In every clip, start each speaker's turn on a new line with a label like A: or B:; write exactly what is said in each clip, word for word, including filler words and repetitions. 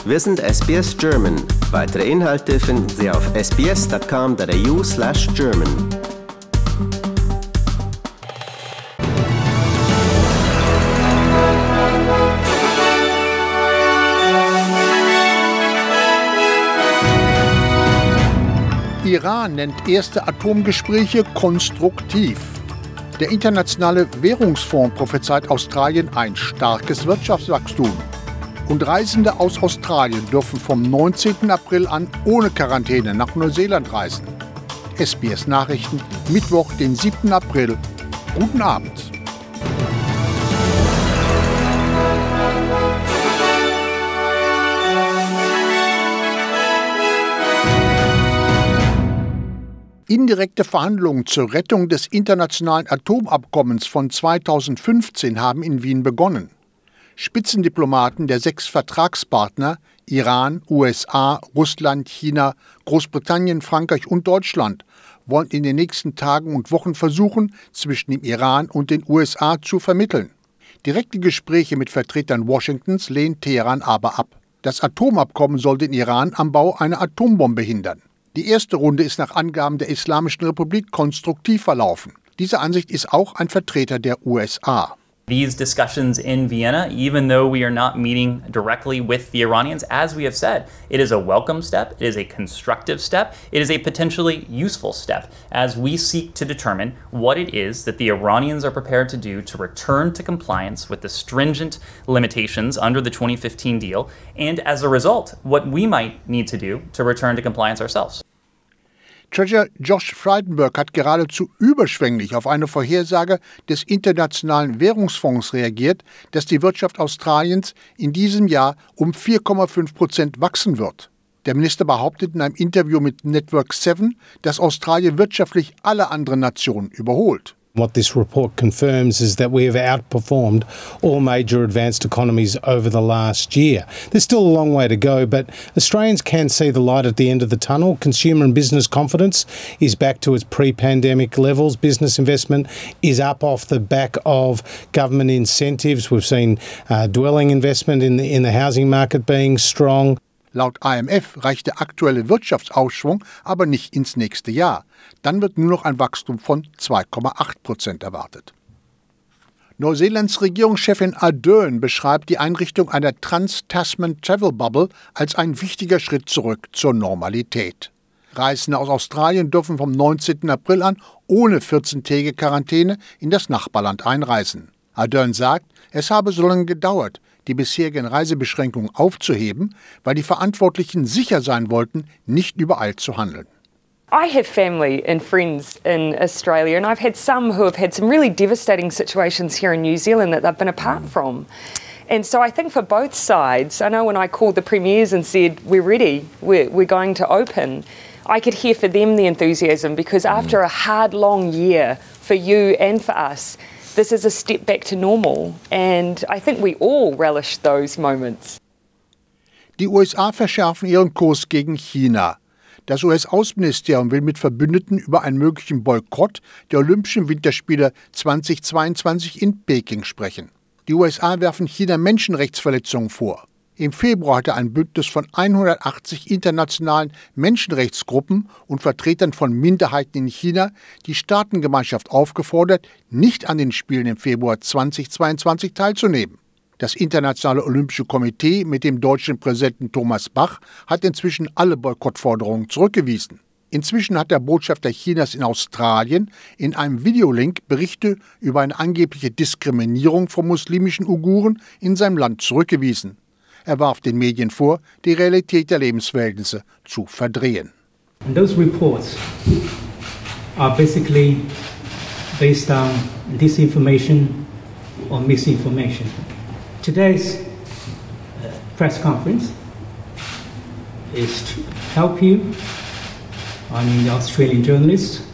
A: Wir sind S B S German. Weitere Inhalte finden Sie auf s b s dot com dot a u slash German.
B: Iran nennt erste Atomgespräche konstruktiv. Der Internationale Währungsfonds prophezeit Australien ein starkes Wirtschaftswachstum. Und Reisende aus Australien dürfen vom neunzehnten April an ohne Quarantäne nach Neuseeland reisen. S B S Nachrichten, Mittwoch, den siebten April. Guten Abend. Indirekte Verhandlungen zur Rettung des internationalen Atomabkommens von zweitausendfünfzehn haben in Wien begonnen. Spitzendiplomaten der sechs Vertragspartner Iran, U S A, Russland, China, Großbritannien, Frankreich und Deutschland wollen in den nächsten Tagen und Wochen versuchen, zwischen dem Iran und den U S A zu vermitteln. Direkte Gespräche mit Vertretern Washingtons lehnt Teheran aber ab. Das Atomabkommen soll den Iran am Bau einer Atombombe hindern. Die erste Runde ist nach Angaben der Islamischen Republik konstruktiv verlaufen. Diese Ansicht ist auch ein Vertreter der U S A.
C: These discussions in Vienna, even though we are not meeting directly with the Iranians, as we have said, it is a welcome step, it is a constructive step, it is a potentially useful step as we seek to determine what it is that the Iranians are prepared to do to return to compliance with the stringent limitations under the twenty fifteen deal, and as a result, what we might need to do to return to compliance ourselves.
B: Treasurer Josh Frydenberg hat geradezu überschwänglich auf eine Vorhersage des Internationalen Währungsfonds reagiert, dass die Wirtschaft Australiens in diesem Jahr um vier Komma fünf Prozent wachsen wird. Der Minister behauptet in einem Interview mit Network seven, dass Australien wirtschaftlich alle anderen Nationen überholt.
D: What this report confirms is that we have outperformed all major advanced economies over the last year. There's still a long way to go, but Australians can see the light at the end of the tunnel. Consumer and business confidence is back to its pre-pandemic levels. Business investment is up off the back of government incentives. We've seen uh, dwelling investment in the, in the housing market being strong.
B: Laut I M F reicht der aktuelle Wirtschaftsaufschwung aber nicht ins nächste Jahr. Dann wird nur noch ein Wachstum von zwei Komma acht Prozent erwartet. Neuseelands Regierungschefin Ardern beschreibt die Einrichtung einer Trans-Tasman Travel Bubble als ein wichtiger Schritt zurück zur Normalität. Reisende aus Australien dürfen vom neunzehnten April an ohne vierzehn-tägige Quarantäne in das Nachbarland einreisen. Ardern sagt, es habe so lange gedauert, die bisherigen Reisebeschränkungen aufzuheben, weil die Verantwortlichen sicher sein wollten, nicht übereilt zu handeln.
E: I have family and friends in Australia, and I've had some who have had some really devastating situations here in New Zealand that they've been apart from. And so I think for both sides, I know when I called the premiers and said, we're ready, we're, we're going to open, I could hear for them the enthusiasm, because after a hard, long year for you and for us, this is a step back to normal, and I think we all relish those moments.
B: Die U S A verschärfen ihren Kurs gegen China. Das U S-Außenministerium will mit Verbündeten über einen möglichen Boykott der Olympischen Winterspiele zweitausendzweiundzwanzig in Peking sprechen. Die U S A werfen China Menschenrechtsverletzungen vor. Im Februar hatte ein Bündnis von hundertachtzig internationalen Menschenrechtsgruppen und Vertretern von Minderheiten in China die Staatengemeinschaft aufgefordert, nicht an den Spielen im Februar zweitausendzweiundzwanzig teilzunehmen. Das Internationale Olympische Komitee mit dem deutschen Präsidenten Thomas Bach hat inzwischen alle Boykottforderungen zurückgewiesen. Inzwischen hat der Botschafter Chinas in Australien in einem Videolink Berichte über eine angebliche Diskriminierung von muslimischen Uiguren in seinem Land zurückgewiesen. Er warf den Medien vor, die Realität der Lebensverhältnisse zu verdrehen.
F: And those reports are basically based on disinformation or misinformation. Today's uh, press conference is to help you, I mean the Australian journalists,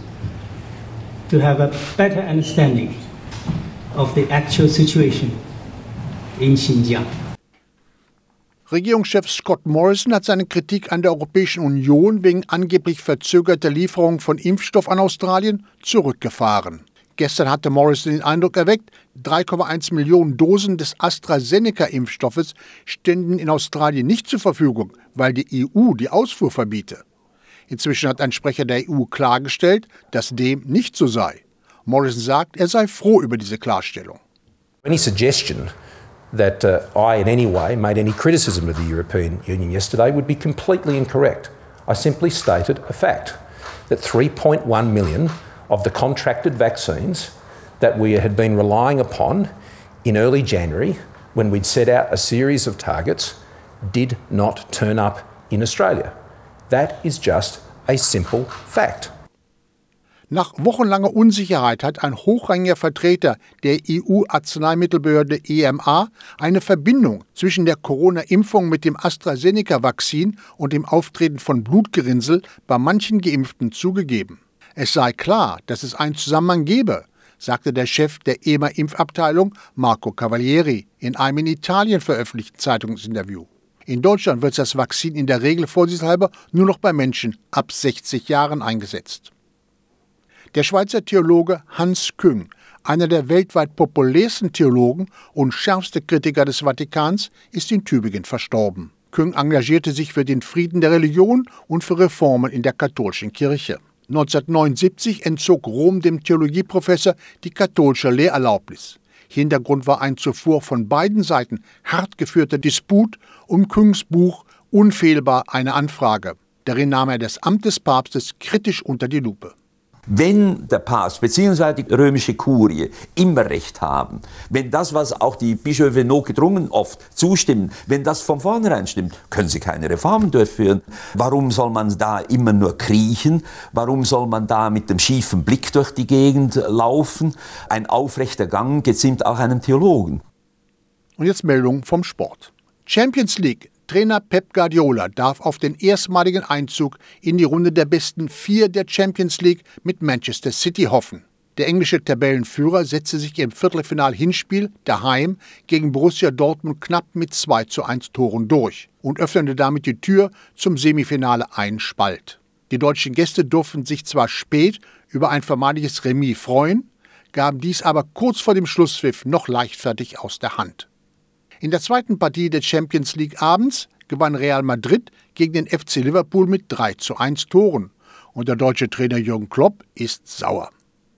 F: to have a better understanding of the actual situation in Xinjiang.
B: Regierungschef Scott Morrison hat seine Kritik an der Europäischen Union wegen angeblich verzögerter Lieferungen von Impfstoff an Australien zurückgefahren. Gestern hatte Morrison den Eindruck erweckt, drei Komma eins Millionen Dosen des AstraZeneca-Impfstoffes ständen in Australien nicht zur Verfügung, weil die E U die Ausfuhr verbiete. Inzwischen hat ein Sprecher der E U klargestellt, dass dem nicht so sei. Morrison sagt, er sei froh über diese Klarstellung.
G: Any suggestion that uh, I in any way made any criticism of the European Union yesterday would be completely incorrect. I simply stated a fact that three point one million of the contracted vaccines that we had been relying upon in early January, when we'd set out a series of targets, did not turn up in Australia. That is just a simple fact.
B: Nach wochenlanger Unsicherheit hat ein hochrangiger Vertreter der E U-Arzneimittelbehörde E M A eine Verbindung zwischen der Corona-Impfung mit dem AstraZeneca-Vakzin und dem Auftreten von Blutgerinnsel bei manchen Geimpften zugegeben. Es sei klar, dass es einen Zusammenhang gebe, sagte der Chef der E M A-Impfabteilung Marco Cavalieri in einem in Italien veröffentlichten Zeitungsinterview. In Deutschland wird das Vakzin in der Regel vorsichtshalber nur noch bei Menschen ab sechzig Jahren eingesetzt. Der Schweizer Theologe Hans Küng, einer der weltweit populärsten Theologen und schärfste Kritiker des Vatikans, ist in Tübingen verstorben. Küng engagierte sich für den Frieden der Religion und für Reformen in der katholischen Kirche. neunzehnhundertneunundsiebzig entzog Rom dem Theologieprofessor die katholische Lehrerlaubnis. Hintergrund war ein zuvor von beiden Seiten hart geführter Disput um Küngs Buch Unfehlbar eine Anfrage. Darin nahm er das Amt des Papstes kritisch unter die Lupe.
H: Wenn der Papst bzw. die römische Kurie immer recht haben, wenn das, was auch die Bischöfe notgedrungen oft zustimmen, wenn das von vornherein stimmt, können sie keine Reformen durchführen. Warum soll man da immer nur kriechen? Warum soll man da mit dem schiefen Blick durch die Gegend laufen? Ein aufrechter Gang geziemt auch einem Theologen.
B: Und jetzt Meldung vom Sport. Champions League. Trainer Pep Guardiola darf auf den erstmaligen Einzug in die Runde der besten vier der Champions League mit Manchester City hoffen. Der englische Tabellenführer setzte sich im Viertelfinal-Hinspiel daheim gegen Borussia Dortmund knapp mit zwei zu eins Toren durch und öffnete damit die Tür zum Semifinale einen Spalt. Die deutschen Gäste durften sich zwar spät über ein vermeintliches Remis freuen, gaben dies aber kurz vor dem Schlusspfiff noch leichtfertig aus der Hand. In der zweiten Partie der Champions League abends gewann Real Madrid gegen den F C Liverpool mit drei zu eins Toren und der deutsche Trainer Jürgen Klopp ist sauer.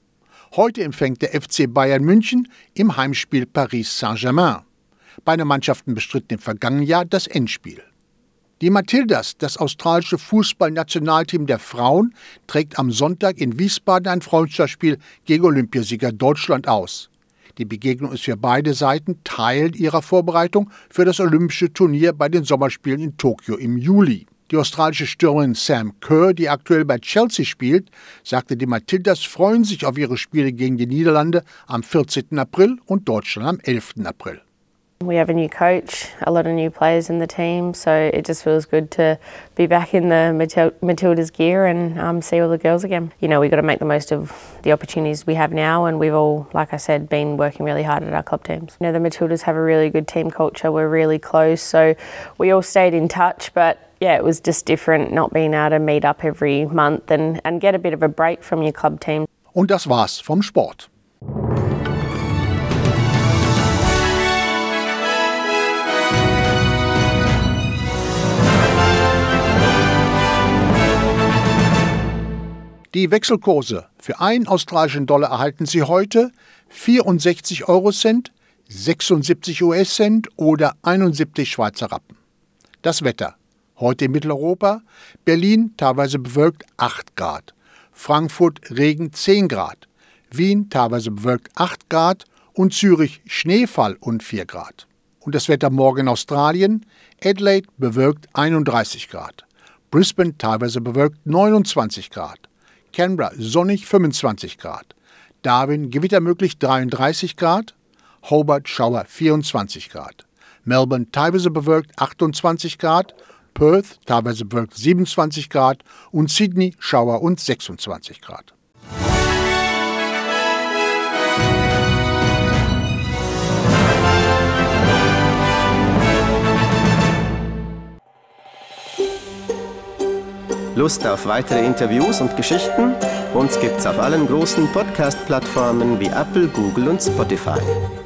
B: Heute empfängt der F C Bayern München im Heimspiel Paris Saint-Germain. Beide Mannschaften bestritten im vergangenen Jahr das Endspiel. Die Matildas, das australische Fußballnationalteam der Frauen, trägt am Sonntag in Wiesbaden ein Freundschaftsspiel gegen Olympiasieger Deutschland aus. Die Begegnung ist für beide Seiten Teil ihrer Vorbereitung für das olympische Turnier bei den Sommerspielen in Tokio im Juli. Die australische Stürmerin Sam Kerr, die aktuell bei Chelsea spielt, sagte, die Matildas freuen sich auf ihre Spiele gegen die Niederlande am vierzehnten April und Deutschland am elften April.
I: We have a new coach, a lot of new players in the team, so it just feels good to be back in the Matil- Matildas gear and um, see all the girls again. You know, we've got to make the most of the opportunities we have now, and we've all, like I said, been working really hard at our club teams. You know, the Matildas have a really good team culture, we're really close, so we all stayed in touch, but yeah, it was just different not being able to meet up every month and, and get a bit of a break from your club team.
B: Und das war's vom Sport. Die Wechselkurse für einen australischen Dollar erhalten Sie heute vierundsechzig Eurocent, sechsundsiebzig U S-Cent oder einundsiebzig Schweizer Rappen. Das Wetter. Heute in Mitteleuropa, Berlin teilweise bewölkt acht Grad, Frankfurt Regen zehn Grad, Wien teilweise bewölkt acht Grad und Zürich Schneefall und vier Grad. Und das Wetter morgen in Australien, Adelaide bewölkt einunddreißig Grad, Brisbane teilweise bewölkt neunundzwanzig Grad, Canberra sonnig fünfundzwanzig Grad, Darwin gewittermöglich dreiunddreißig Grad, Hobart Schauer vierundzwanzig Grad, Melbourne teilweise bewölkt achtundzwanzig Grad, Perth teilweise bewölkt siebenundzwanzig Grad und Sydney Schauer und sechsundzwanzig Grad.
A: Lust auf weitere Interviews und Geschichten? Uns gibt's auf allen großen Podcast-Plattformen wie Apple, Google und Spotify.